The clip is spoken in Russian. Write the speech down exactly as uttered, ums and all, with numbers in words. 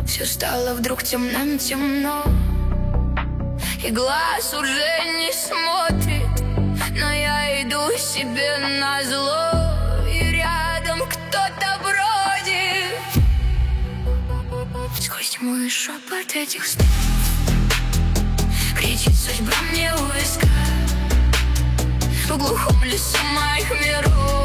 Все стало вдруг темным-темно, и глаз уже не смотрит, но я иду себе назло, и рядом кто-то бродит. Сквозь тьму и шепот этих слов кричит судьба мне у виска. В глухом лесу моих миров